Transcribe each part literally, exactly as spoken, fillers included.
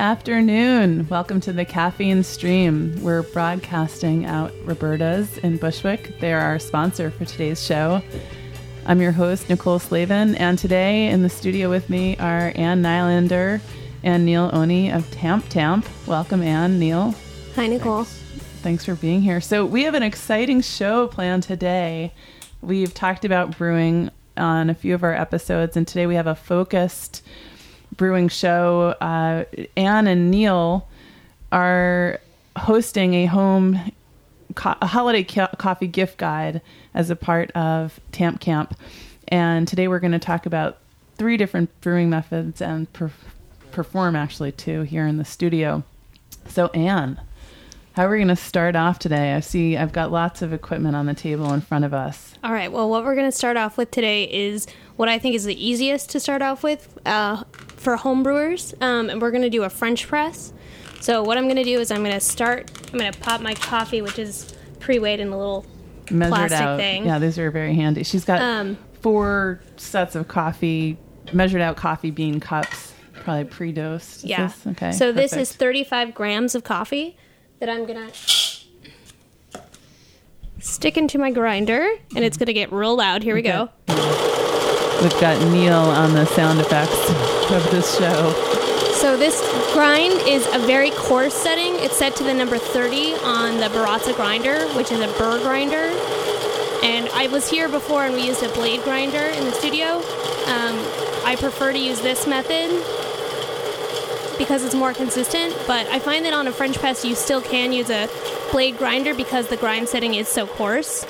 afternoon. Welcome to the Caffeine Stream. We're broadcasting out Roberta's in Bushwick. They are our sponsor for today's show. I'm your host, Nicole Slavin, and today in the studio with me are Ann Nylander and Neil Oni of Tamp Tamp. Welcome, Ann, Neil. Hi, Nicole. Thanks. Thanks for being here. So we have an exciting show planned today. We've talked about brewing on a few of our episodes, and today we have a focused brewing show. Uh, Ann and Neil are hosting a home co- a holiday co- coffee gift guide as a part of Tamp Camp. And today we're going to talk about three different brewing methods and per- perform actually two here in the studio. So Ann, how are we going to start off today? I see I've got lots of equipment on the table in front of us. All right. Well, what we're going to start off with today is what I think is the easiest to start off with uh, for home brewers. Um, and we're going to do a French press. So what I'm going to do is I'm going to start, I'm going to pop my coffee, which is pre-weighed in a little Measured plastic out. thing. Yeah, these are very handy. She's got Um, four sets of coffee, measured out coffee bean cups, probably pre-dosed. Is Yeah. this? Okay. So this perfect. is thirty-five grams of coffee that I'm going to stick into my grinder, and it's going to get real loud. Here we go. We've got Neil on the sound effects of this show. So this grind is a very coarse setting. It's set to the number thirty on the Baratza grinder, which is a burr grinder. And I was here before and we used a blade grinder in the studio. Um, I prefer to use this method because it's more consistent, but I find that on a French press you still can use a blade grinder because the grind setting is so coarse.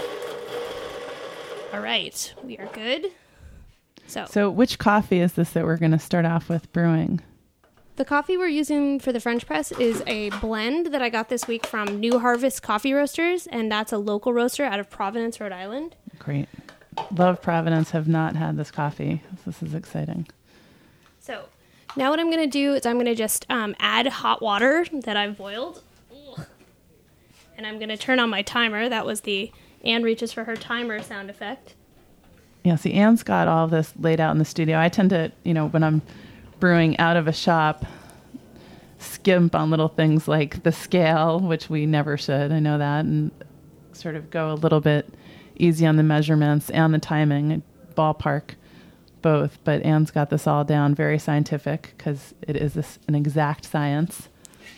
All right, we are good. So, So which coffee is this that we're going to start off with brewing? the coffee we're using for the French press is a blend that I got this week from New Harvest Coffee Roasters, and that's a local roaster out of Providence, Rhode Island. Great. Love Providence, have not had this coffee. This is exciting. So now what I'm going to do is I'm going to just um, add hot water that I've boiled. Ugh. And I'm going to turn on my timer. That was the Ann reaches for her timer sound effect. Yeah, see, Ann's got all of this laid out in the studio. I tend to, you know, when I'm brewing out of a shop, skimp on little things like the scale, which we never should. I know that, and sort of go a little bit easy on the measurements and the timing, ballpark both. But Ann's got this all down, very scientific, because it is this, an exact science.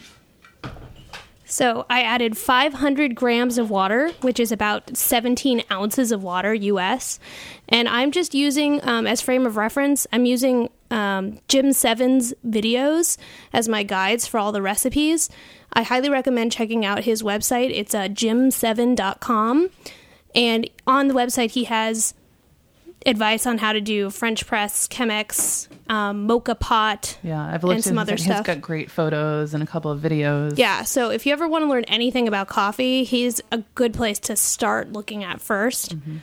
So I added five hundred grams of water, which is about seventeen ounces of water U S. And I'm just using, um, as frame of reference, I'm using um, Jim Seven's videos as my guides for all the recipes. I highly recommend checking out his website. It's uh, jim seven dot com. And on the website, he has advice on how to do French press, Chemex, um, mocha pot, Yeah, I've looked and some at other He's stuff. got great photos and a couple of videos. Yeah, so if you ever want to learn anything about coffee, he's a good place to start looking at first. Mm-hmm.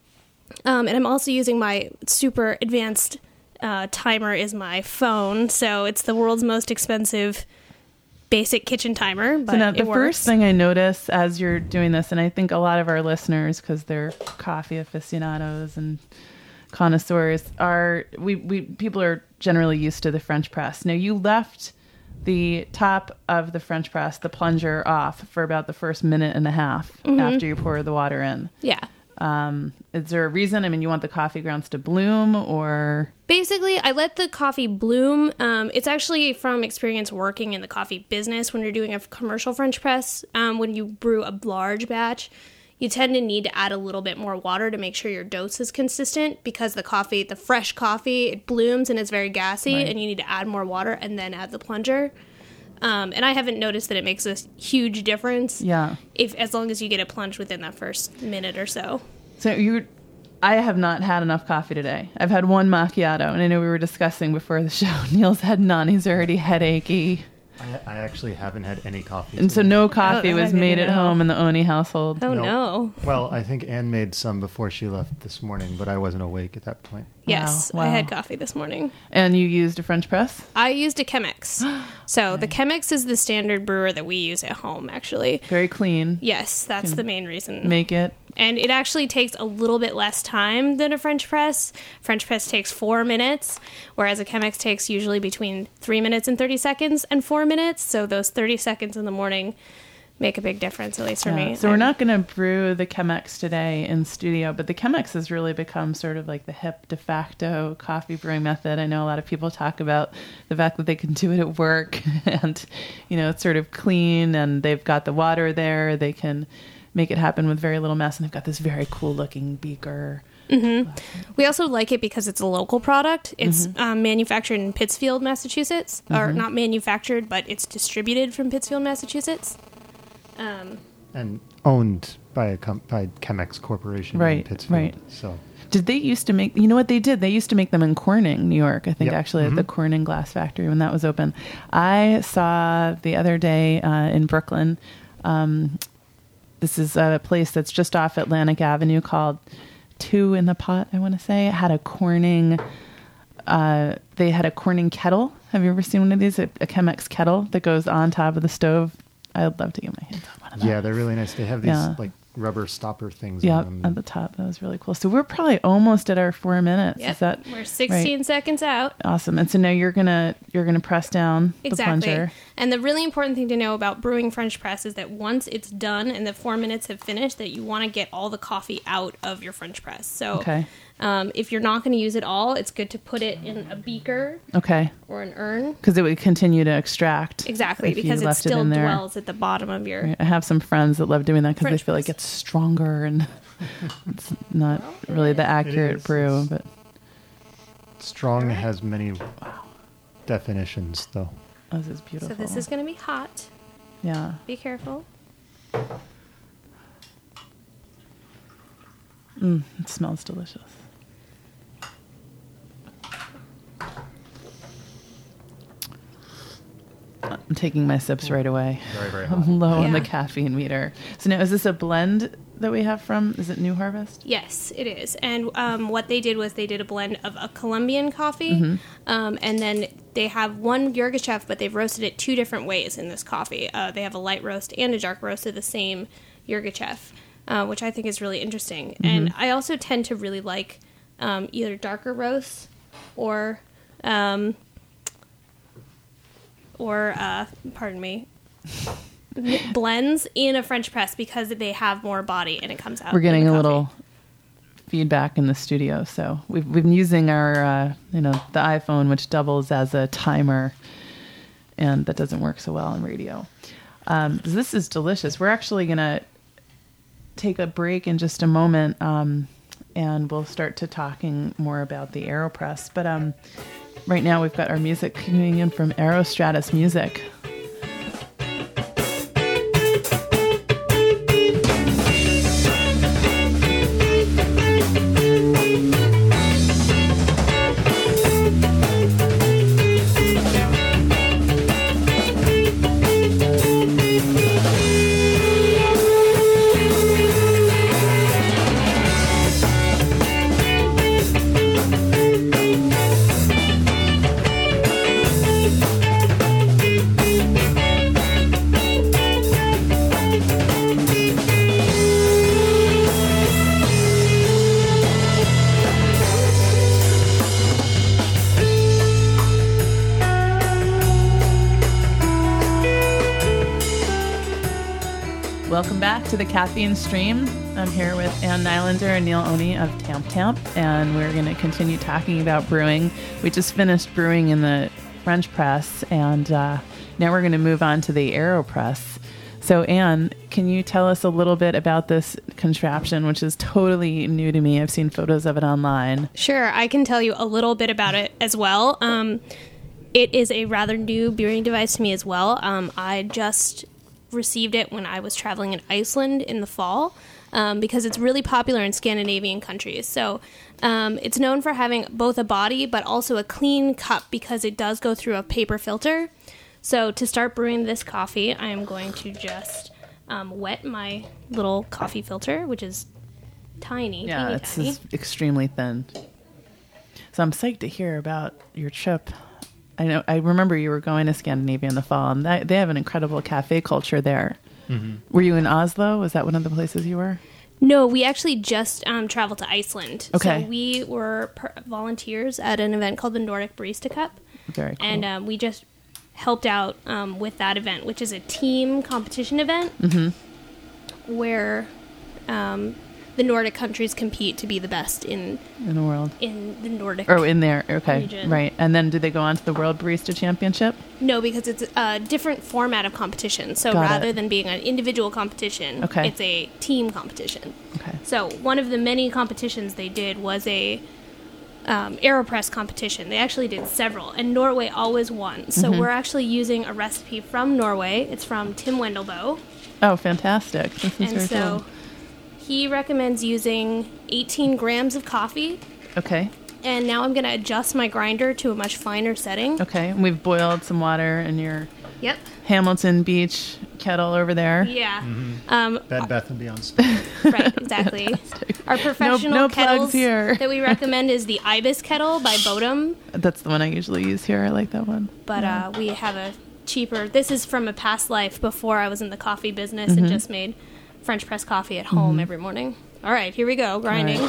Um, and I'm also using my super advanced uh, timer is my phone, so it's the world's most expensive basic kitchen timer, but so now, it the works. first thing I notice as you're doing this, and I think a lot of our listeners, because they're coffee aficionados and connoisseurs, are we, we people are generally used to the French press. Now, you left the top of the French press, the plunger, off for about the first minute and a half mm-hmm. after you pour the water in. Yeah. Um, is there a reason? I mean, you want the coffee grounds to bloom, or? Basically, I let the coffee bloom. Um, it's actually from experience working in the coffee business. When you're doing a commercial French press, um, when you brew a large batch, you tend to need to add a little bit more water to make sure your dose is consistent, because the coffee, the fresh coffee, it blooms and it's very gassy, right. and you need to add more water and then add the plunger. Um, and I haven't noticed that it makes a huge difference. Yeah. If as long as you get it plunged within that first minute or so. So you, I have not had enough coffee today. I've had one macchiato, and I know we were discussing before the show. Neil's had none. He's already headachy. I, I actually haven't had any coffee. And so today. no coffee Oh, was no. made at home in the Oni household. Oh, No. no. Well, I think Ann made some before she left this morning, but I wasn't awake at that point. Yes, Wow, I wow. had coffee this morning. And you used a French press? I used a Chemex. So the Chemex is the standard brewer that we use at home, actually. Very clean. Yes, that's the main reason. Make it And it actually takes a little bit less time than a French press. French press takes four minutes, whereas a Chemex takes usually between three minutes and thirty seconds and four minutes. So those thirty seconds in the morning make a big difference, at least for Yeah. me. So we're not going to brew the Chemex today in studio, but the Chemex has really become sort of like the hip de facto coffee brewing method. I know a lot of people talk about the fact that they can do it at work and, you know, it's sort of clean and they've got the water there. They can make it happen with very little mess, and they've got this very cool looking beaker. Mm-hmm. We also like it because it's a local product. It's mm-hmm. um, manufactured in Pittsfield, Massachusetts, mm-hmm. or not manufactured, but it's distributed from Pittsfield, Massachusetts. Um, and owned by a com- by Chemex Corporation right, in Pittsfield. Right. So, did they used to make? You know what they did? They used to make them in Corning, New York. I think yep. actually mm-hmm. at the Corning Glass Factory when that was open. I saw the other day uh, in Brooklyn. Um, this is a place that's just off Atlantic Avenue called Two in the Pot. I want to say it had a Corning. Uh, they had a Corning kettle. Have you ever seen one of these? A, a Chemex kettle that goes on top of the stove. I'd love to get my hands on one of those. Yeah, they're really nice. They have these Yeah. like rubber stopper things Yep, on them. at the top. That was really cool. So we're probably almost at our four minutes. Yep. Is that We're sixteen right? seconds out. Awesome. And so now you're gonna you're gonna press down Exactly. the plunger. And the really important thing to know about brewing French press is that once it's done and the four minutes have finished, that you want to get all the coffee out of your French press. So Okay. um, if you're not going to use it all, it's good to put it in a beaker Okay. or an urn. Because it would continue to extract. Exactly, if you because it left still in there. dwells at the bottom of your... I have some friends that love doing that because they French feel like press. it's stronger and it's not really the accurate is. brew. But Strong has many definitions, though. oh, this is beautiful. So this is going to be hot. yeah. Be careful. Mm, it smells delicious. I'm taking my sips right away. Very, very hot. I'm low on the Yeah. caffeine meter. So now, is this a blend that we have from? Is it New Harvest? Yes, it is. And um, what they did was they did a blend of a Colombian coffee, Mm-hmm. um, and then they have one Yirgacheffe, but they've roasted it two different ways in this coffee. Uh, they have a light roast and a dark roast of the same Yirgacheffe, uh, which I think is really interesting. Mm-hmm. And I also tend to really like um, either darker roasts or, um, or uh, pardon me, blends in a French press because they have more body and it comes out. We're getting in the a coffee. little feedback in the studio, so we've we've been using our uh, you know the iPhone, which doubles as a timer, and that doesn't work so well on radio. Um, this is delicious. We're actually gonna take a break in just a moment, um, and we'll start to talking more about the AeroPress. But um, right now we've got our music coming in from Aerostratus Music. Welcome back to the Caffeine Stream. I'm here with Ann Nylander and Neil Oney of Tamp Tamp, and we're going to continue talking about brewing. We just finished brewing in the French press, and uh, now we're going to move on to the AeroPress. So, Ann, can you tell us a little bit about this contraption, which is totally new to me? I've seen photos of it online. Sure, I can tell you a little bit about it as well. Um, it is a rather new brewing device to me as well. Um, I just received it when I was traveling in Iceland in the fall um, because it's really popular in Scandinavian countries. So um, it's known for having both a body but also a clean cup because it does go through a paper filter. So to start brewing this coffee, I am going to just um, wet my little coffee filter, which is tiny, Yeah, teeny it's tiny. it's extremely thin. So I'm psyched to hear about your trip. I know. I remember you were going to Scandinavia in the fall, and that, they have an incredible cafe culture there. Mm-hmm. Were you in Oslo? Was that one of the places you were? No, we actually just um, traveled to Iceland. Okay. So we were per- volunteers at an event called the Nordic Barista Cup. Very cool. And um, we just helped out um, with that event, which is a team competition event Mm-hmm. where um, the Nordic countries compete to be the best in in the world. in the Nordic. Oh, in there. Okay. region. Right. And then do they go on to the World Barista Championship? No, because it's a different format of competition. So Got rather it. than being an individual competition, Okay. it's a team competition. Okay. So one of the many competitions they did was a um, AeroPress competition. They actually did several, and Norway always won. So Mm-hmm. we're actually using a recipe from Norway. It's from Tim Wendelboe, Oh, fantastic. This is and very so cool. he recommends using eighteen grams of coffee. Okay. And now I'm going to adjust my grinder to a much finer setting. Okay. And we've boiled some water in your Yep. Hamilton Beach kettle over there. Yeah. Um, Bed Bath and Beyond Spa. Right, exactly. Our professional no plugs kettles here. that we recommend is the Ibis kettle by Bodum, That's the one I usually use here. I like that one. but uh, we have a cheaper. This is from a past life before I was in the coffee business Mm-hmm. and just made French press coffee at home every morning. All right, here we go, grinding.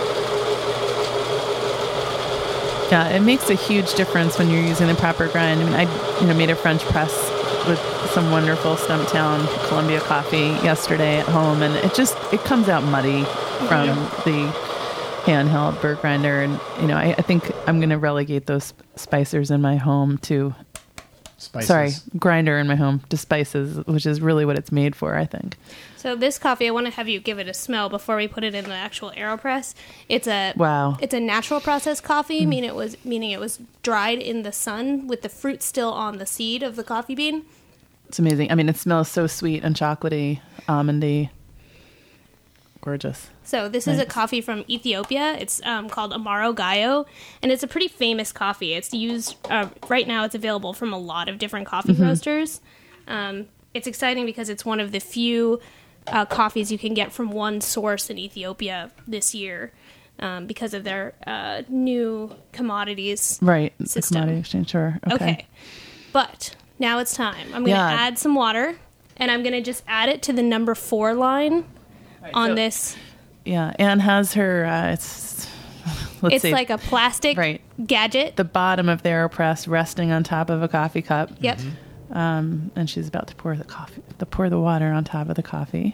Yeah, it makes a huge difference when you're using the proper grind. I mean, I you know made a French press with some wonderful Stumptown Columbia coffee yesterday at home, and it just it comes out muddy from the handheld burr grinder, and you know I, I think I'm going to relegate those spicers in my home to Spices. sorry grinder in my home to spices, which is really what it's made for. I think. So this coffee, I want to have you give it a smell before we put it in the actual AeroPress. It's a Wow. It's a natural process coffee, meaning it was meaning it was dried in the sun with the fruit still on the seed of the coffee bean. It's amazing. I mean, it smells so sweet and chocolatey, almondy, gorgeous. So this is a Nice. coffee from Ethiopia. It's um, called Amaro Gayo, and it's a pretty famous coffee. It's used uh, right now. It's available from a lot of different coffee roasters. Um, it's exciting because it's one of the few uh, coffees you can get from one source in Ethiopia this year um, because of their uh, new commodities. Right. The System. commodity exchange, sure. Okay. Okay, but now it's time. I'm going to Yeah. add some water, and I'm going to just add it to the number four line on so- this. Yeah. Anne has her, uh, it's, let's It's see, like a plastic Right. gadget. the bottom of the AeroPress resting on top of a coffee cup. Yep. Um, and she's about to pour the coffee, to pour the water on top of the coffee.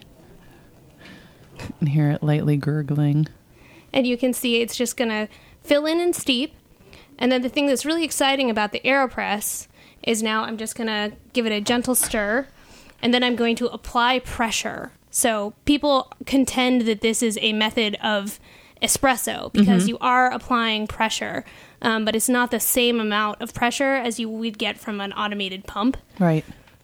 You can hear it lightly gurgling. And you can see it's just going to fill in and steep. And then the thing that's really exciting about the AeroPress is now I'm just going to give it a gentle stir. And then I'm going to apply pressure. So people contend that this is a method of espresso because you are applying pressure. Um, but it's not the same amount of pressure as you would get from an automated pump. Right.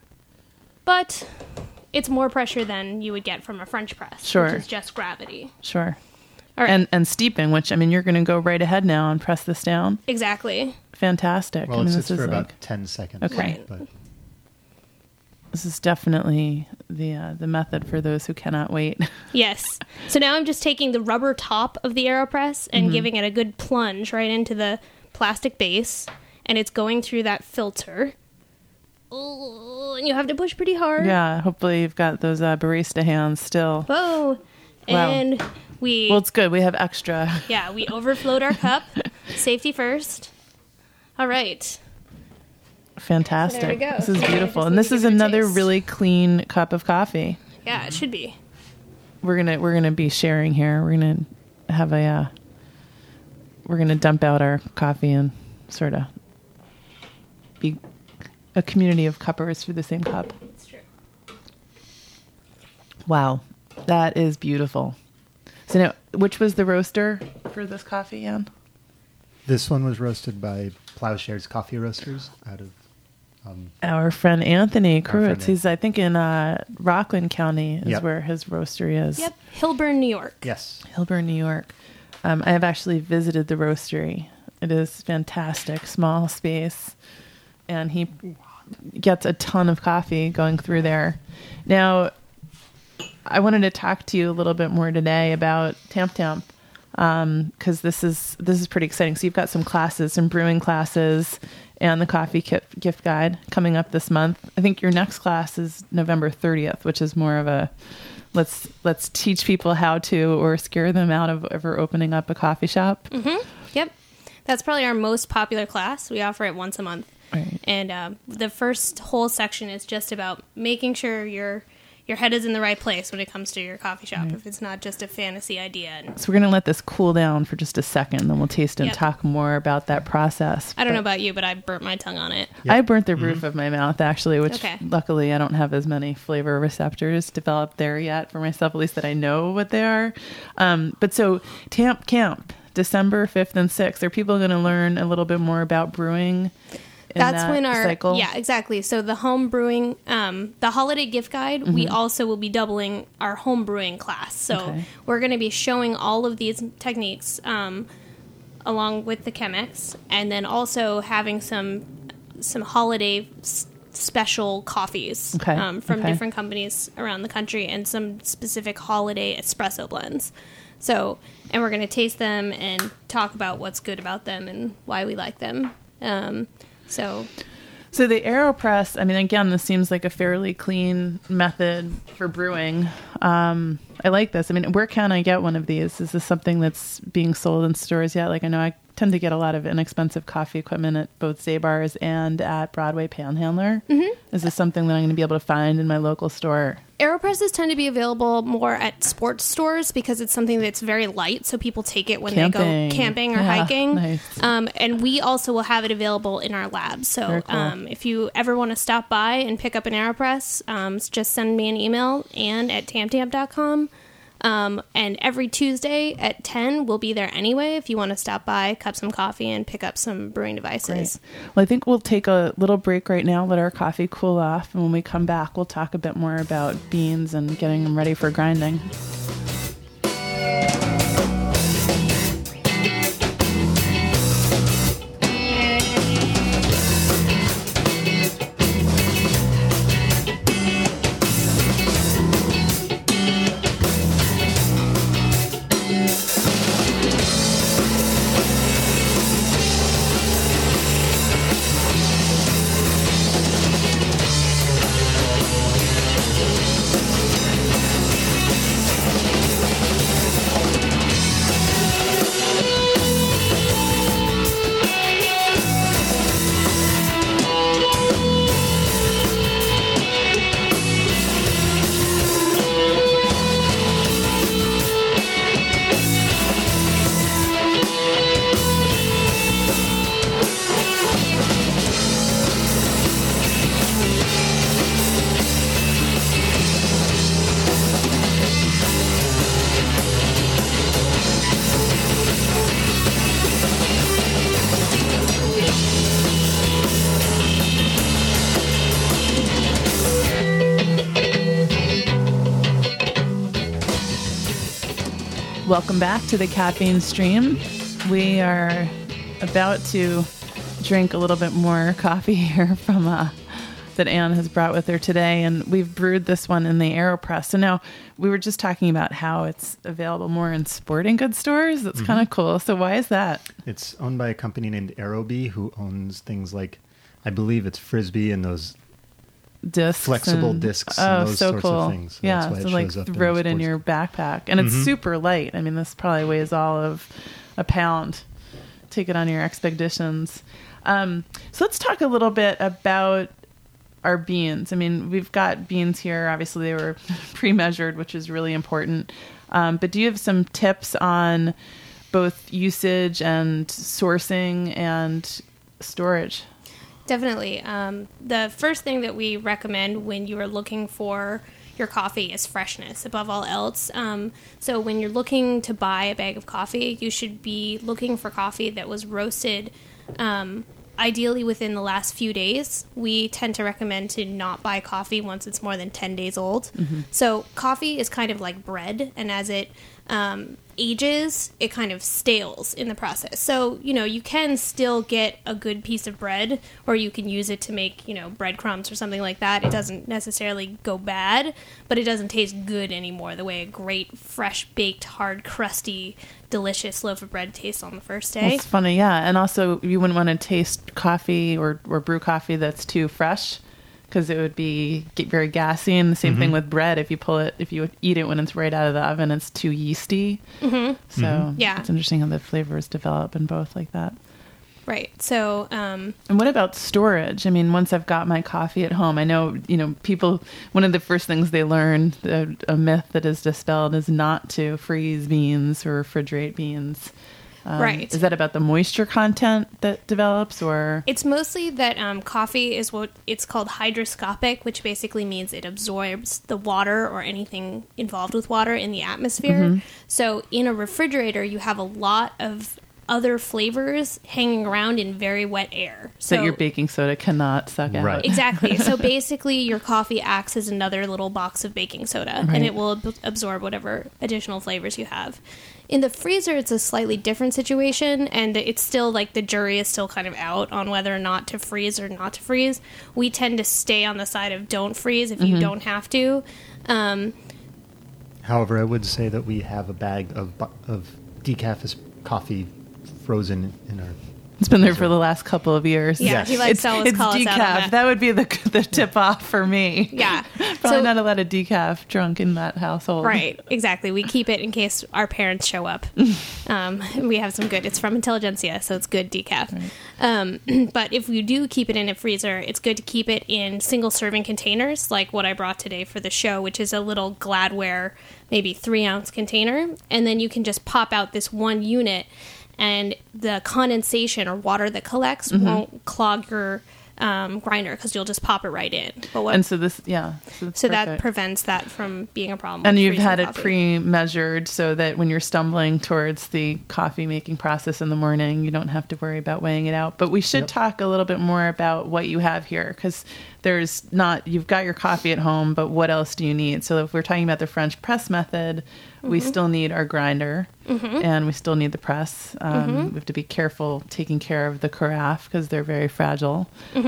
But it's more pressure than you would get from a French press, Sure. which is just gravity. Sure. All right. And and steeping, which I mean, you're going to go right ahead now and press this down. Exactly. Fantastic. Well, I mean, it this sits is for like about ten seconds. Okay. Right. But this is definitely the uh, the method for those who cannot wait. Yes. So now I'm just taking the rubber top of the AeroPress and Mm-hmm. giving it a good plunge right into the plastic base, and it's going through that filter. Ooh, and you have to push pretty hard. Yeah. Hopefully, you've got those uh, barista hands still. Whoa. Wow. And we Well, it's good. We have extra. yeah, we overflowed our cup. Safety first. All right. Fantastic. There we go. This is Now I beautiful. just And need this to is give it a another taste. really clean cup of coffee. Yeah, it should be. We're gonna we're gonna be sharing here. We're gonna have a uh, we're gonna dump out our coffee and sort of be a community of cuppers for the same cup. It's true. Wow, that is beautiful. So now, which was the roaster for this coffee, Anne? this one was roasted by Plowshares Coffee Roasters out of um, Our friend Anthony friend Kruitz. He's, I think, in uh, Rockland County is Yep. where his roastery is. Yep. Hilburn, New York. yes. Hilburn, New York. Um, I have actually visited the roastery. It is fantastic, small space, and he gets a ton of coffee going through there. Now, I wanted to talk to you a little bit more today about Tamp Tamp because this is this is pretty exciting. So you've got some classes, some brewing classes, and the coffee kit gift guide coming up this month. I think your next class is November thirtieth, which is more of a let's let's teach people how to, or scare them out of ever opening up a coffee shop. Mm-hmm. Yep. That's probably our most popular class. We offer it once a month. Right. And um, the first whole section is just about making sure your your head is in the right place when it comes to your coffee shop. Right. If it's not just a fantasy idea. And so we're going to let this cool down for just a second, then we'll taste and yep. talk more about that process. I don't but know about you, but I burnt my tongue on it. Yep. I burnt the roof mm-hmm. of my mouth, actually, which okay. luckily I don't have as many flavor receptors developed there yet for myself, at least that I know what they are. Um, but so Tamp Camp, December fifth and sixth, are people going to learn a little bit more about brewing? That's that when our cycle? Yeah, exactly. So the home brewing, um, the holiday gift guide, mm-hmm. we also will be doubling our home brewing class. So okay. we're going to be showing all of these techniques um, along with the Chemex, and then also having some some holiday s- special coffees okay. um, from okay. different companies around the country, and some specific holiday espresso blends. So, and we're going to taste them and talk about what's good about them and why we like them. Um, So, so the AeroPress, I mean, again, this seems like a fairly clean method for brewing. Um, I like this. I mean, where can I get one of these? Is this something that's being sold in stores yet? Like, I know I tend to get a lot of inexpensive coffee equipment at both Zabar's and at Broadway Panhandler. Mm-hmm. Is this something that I'm going to be able to find in my local store? AeroPresses tend to be available more at sports stores because it's something that's very light, so people take it when camping. they go camping or yeah, hiking. Nice. Um, and we also will have it available in our lab. So cool. um, if you ever want to stop by and pick up an AeroPress, um, just send me an email, Ann at tamtamp dot com. Um, and every Tuesday at ten, we'll be there anyway if you want to stop by, cup some coffee, and pick up some brewing devices. Great. Well, I think we'll take a little break right now, let our coffee cool off, and when we come back, we'll talk a bit more about beans and getting them ready for grinding. Welcome back to the Caffeine Stream. We are about to drink a little bit more coffee here from uh, that Ann has brought with her today, and we've brewed this one in the AeroPress. So now we were just talking about how it's available more in sporting goods stores. That's mm-hmm. kind of cool. So why is that? It's owned by a company named Aerobee, who owns things like, I believe it's Frisbee and those discs flexible and, discs oh, and those so sorts cool. of things. So yeah, that's why so it like shows up throw in it in your backpack. And it's mm-hmm. super light. I mean, this probably weighs all of a pound. Take it on your expeditions. Um, so let's talk a little bit about our beans. I mean, we've got beans here. Obviously, they were pre-measured, which is really important. Um, but do you have some tips on both usage and sourcing and storage? Definitely. Um, the first thing that we recommend when you are looking for your coffee is freshness above all else. Um, so when you're looking to buy a bag of coffee, you should be looking for coffee that was roasted um, ideally within the last few days. We tend to recommend to not buy coffee once it's more than ten days old. Mm-hmm. So coffee is kind of like bread, and as it um, ages, it kind of stales in the process. So, you know, you can still get a good piece of bread, or you can use it to make, you know, breadcrumbs or something like that. It doesn't necessarily go bad, but it doesn't taste good anymore the way a great, fresh, baked, hard, crusty, delicious loaf of bread tastes on the first day. It's funny, yeah. And also, you wouldn't want to taste coffee or, or brew coffee that's too fresh, because it would be get very gassy. And the same Mm-hmm. thing with bread. If you pull it, if you eat it when it's right out of the oven, it's too yeasty. Mm-hmm. So Mhm. Yeah. it's interesting how the flavors develop in both like that. Right. So, um, And what about storage? I mean, once I've got my coffee at home, I know, you know, people, one of the first things they learn, a, a myth that is dispelled, is not to freeze beans or refrigerate beans. Um, Right. Is that about the moisture content that develops, or? it's mostly that um, coffee is what it's called hygroscopic, which basically means it absorbs the water or anything involved with water in the atmosphere. Mm-hmm. So in a refrigerator, you have a lot of other flavors hanging around in very wet air. So that your baking soda cannot suck out. Right. Exactly. So basically, your coffee acts as another little box of baking soda, Right. and it will ab- absorb whatever additional flavors you have. In the freezer, it's a slightly different situation, and it's still like the jury is still kind of out on whether or not to freeze or not to freeze. We tend to stay on the side of don't freeze if Mm-hmm. you don't have to. Um, However, I would say that we have a bag of bu- of decaf is- coffee frozen in our. It's been there for the last couple of years. Yeah, Yes. he likes it's, to always it's call decaf. us out on that. would be the the tip off for me. Yeah. Probably So- not a lot of decaf drunk in that household. Right, exactly. We keep it in case our parents show up. Um, we have some good. It's from Intelligentsia, so it's good decaf. Um, but if you do keep it in a freezer, it's good to keep it in single serving containers, like what I brought today for the show, which is a little Gladware, maybe three ounce container, and then you can just pop out this one unit, and the condensation or water that collects Mm-hmm. won't clog your um, grinder because you'll just pop it right in. But what And so this, yeah. So, that's so that perfect. prevents that from being a problem. And with you've freezing had it coffee. pre-measured so that when you're stumbling towards the coffee making process in the morning, you don't have to worry about weighing it out. But we should Yep. talk a little bit more about what you have here, because there's not, you've got your coffee at home, but what else do you need? So if we're talking about the French press method, we still need our grinder and we still need the press. Um, We have to be careful taking care of the carafe because they're very fragile.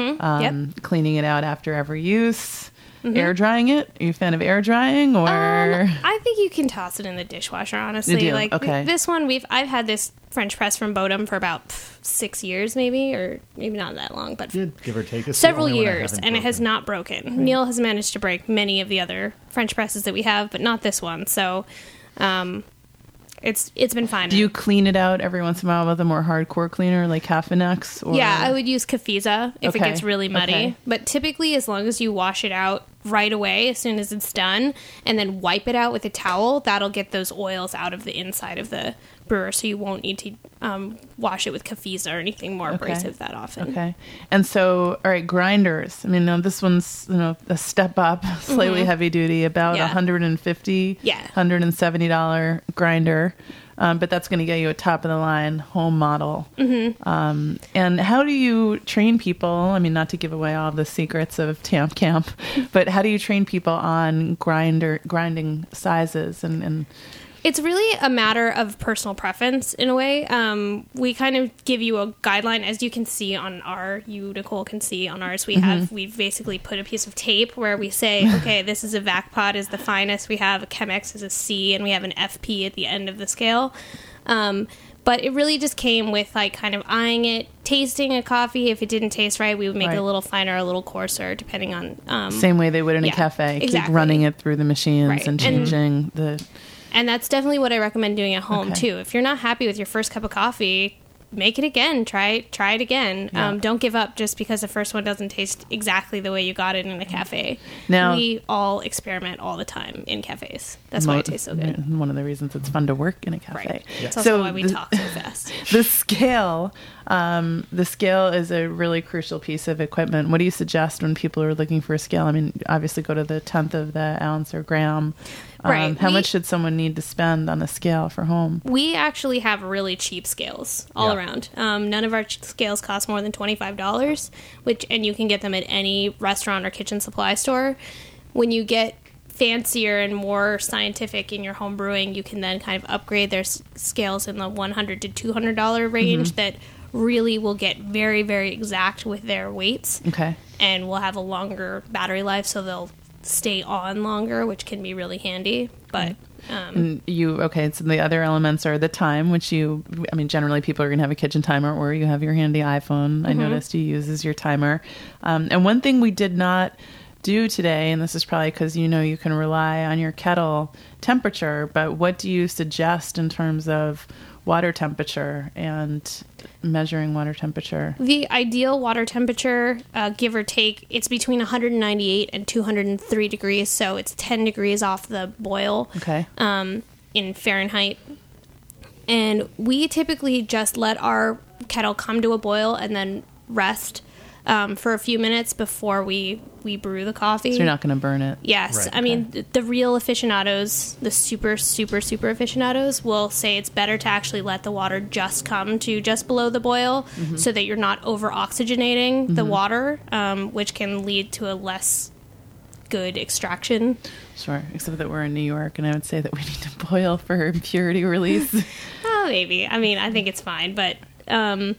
Um, Cleaning it out after every use. Air drying it. Are you a fan of air drying, or? Um, I think you can toss it in the dishwasher. Honestly, You do? like Okay. th- this one, we've I've had this French press from Bodum for about pff, six years, maybe, or maybe not that long, but Yeah, give or take. It's the several only one I years, haven't and it has broken. not broken. Neil has managed to break many of the other French presses that we have, but not this one. So, um, it's it's been fine. Do you clean it out every once in a while with a more hardcore cleaner like Cafinex? Or? Yeah, I would use Cafiza if Okay, it gets really muddy. okay. But typically, as long as you wash it out right away as soon as it's done, and then wipe it out with a towel, that'll get those oils out of the inside of the brewer, so you won't need to um, wash it with Cafiza or anything more Okay. abrasive that often. Okay. And so, all right, grinders. I mean, now this one's, you know, a step up, slightly heavy duty, about Mm-hmm. Yeah. one hundred fifty dollars, Yeah. one hundred seventy dollars grinder. Um, but that's going to get you a top of the line home model. Mm-hmm. Um, and how do you train people? I mean, not to give away all the secrets of Tamp Camp, but how do you train people on grinder grinding sizes and, and It's really a matter of personal preference in a way. Um, we kind of give you a guideline, as you can see on our, you, Nicole, can see on ours. We have, we've basically put a piece of tape where we say, okay, this is a V A C pod is the finest. We have a Chemex is a C, and we have an F P at the end of the scale. Um, but it really just came with like kind of eyeing it, tasting a coffee. If it didn't taste right, we would make Right. it a little finer, a little coarser, depending on. Um, same way they would in a yeah, cafe, exactly. keep running it through the machines Right. and And- changing the. And that's definitely what I recommend doing at home Okay. too. If you're not happy with your first cup of coffee, make it again. Try try it again. Yeah. Um, don't give up just because the first one doesn't taste exactly the way you got it in a cafe. Now- we all experiment all the time in cafes. That's why Mo- it tastes so good. One of the reasons it's fun to work in a cafe. Right. Yeah. That's also So why we the- talk so fast. The scale, um, the scale is a really crucial piece of equipment. What do you suggest when people are looking for a scale? I mean, obviously go to the tenth of the ounce or gram. Um, Right. How We- much should someone need to spend on a scale for home? We actually have really cheap scales all Yeah. around. Um, none of our ch- scales cost more than twenty-five dollars, which and you can get them at any restaurant or kitchen supply store. When you get fancier and more scientific in your home brewing, you can then kind of upgrade their s- scales in the one hundred to two hundred dollars range Mm-hmm. that really will get very, very exact with their weights Okay. and will have a longer battery life, so they'll stay on longer, which can be really handy. But um, and you okay? So the other elements are the time, which you, I mean, generally people are going to have a kitchen timer, or you have your handy iPhone. Mm-hmm. I noticed you use as your timer. Um, and one thing we did not do today, and this is probably because you know you can rely on your kettle temperature, but what do you suggest in terms of water temperature and measuring water temperature? The ideal water temperature, uh, give or take, it's between one hundred ninety-eight and two hundred three degrees, so it's ten degrees off the boil. Okay. Um, in Fahrenheit. And we typically just let our kettle come to a boil and then rest um, for a few minutes before we, we brew the coffee. So you're not going to burn it? Yes. Right, I mean, the, the real aficionados, the super, super, super aficionados will say it's better to actually let the water just come to just below the boil mm-hmm. so that you're not over-oxygenating mm-hmm. the water, um, which can lead to a less good extraction. Sure, except that we're in New York, and I would say that we need to boil for impurity release. Oh, maybe. I mean, I think it's fine, but... Um,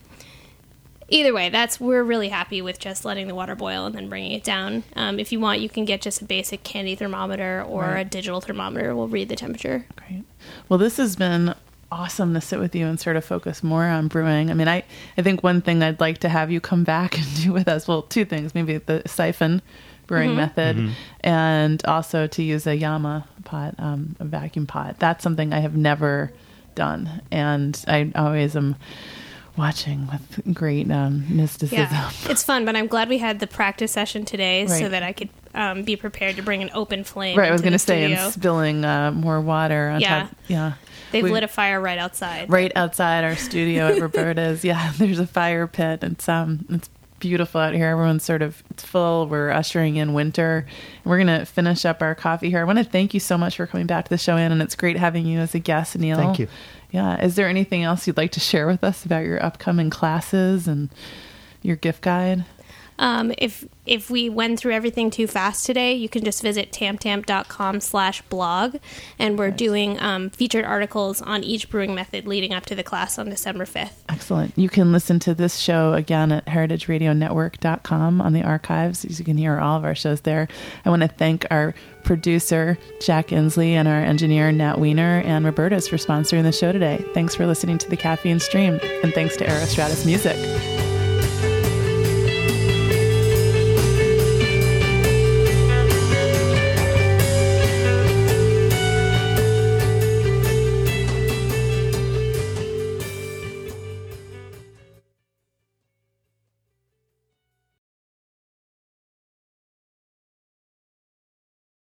Either way, that's we're really happy with just letting the water boil and then bringing it down. Um, if you want, you can get just a basic candy thermometer or right. a digital thermometer. We'll read the temperature. Great. Well, this has been awesome to sit with you and sort of focus more on brewing. I mean, I, I think one thing I'd like to have you come back and do with us, well, two things, maybe the siphon brewing mm-hmm. method mm-hmm. and also to use a Yama pot, um, a vacuum pot. That's something I have never done. And I always am... watching with great um, mysticism. Yeah, it's fun, but I'm glad we had the practice session today right. so that I could um, be prepared to bring an open flame. Right, I was going to say, and spilling uh, more water on yeah. top. Yeah, they've we, lit a fire right outside. Right outside our studio at Roberta's. Yeah, there's a fire pit. It's um, it's beautiful out here. Everyone's sort of it's full. We're ushering in winter. We're going to finish up our coffee here. I want to thank you so much for coming back to the show, Ann, and it's great having you as a guest, Neil. Thank you. Yeah. Is there anything else you'd like to share with us about your upcoming classes and your gift guide? Um, if if we went through everything too fast today, you can just visit tamtamp.com slash blog, and we're nice. doing um, featured articles on each brewing method leading up to the class on December fifth. Excellent. You can listen to this show again at heritage radio network dot com on the archives. You can hear all of our shows there. I want to thank our producer, Jack Inslee, and our engineer, Nat Wiener, and Roberta's for sponsoring the show today. Thanks for listening to the Caffeine Stream, and thanks to Aerostratus Music.